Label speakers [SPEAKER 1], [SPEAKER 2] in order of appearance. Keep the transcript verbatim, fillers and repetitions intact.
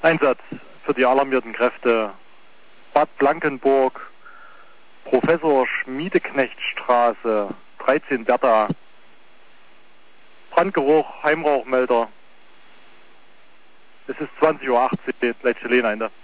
[SPEAKER 1] Einsatz für die alarmierten Kräfte Bad Blankenburg, Professor Schmiedeknechtstraße, dreizehn Bertha. Brandgeruch, Heimrauchmelder. Es ist zwanzig Uhr achtzehn, Leitstelle Einser.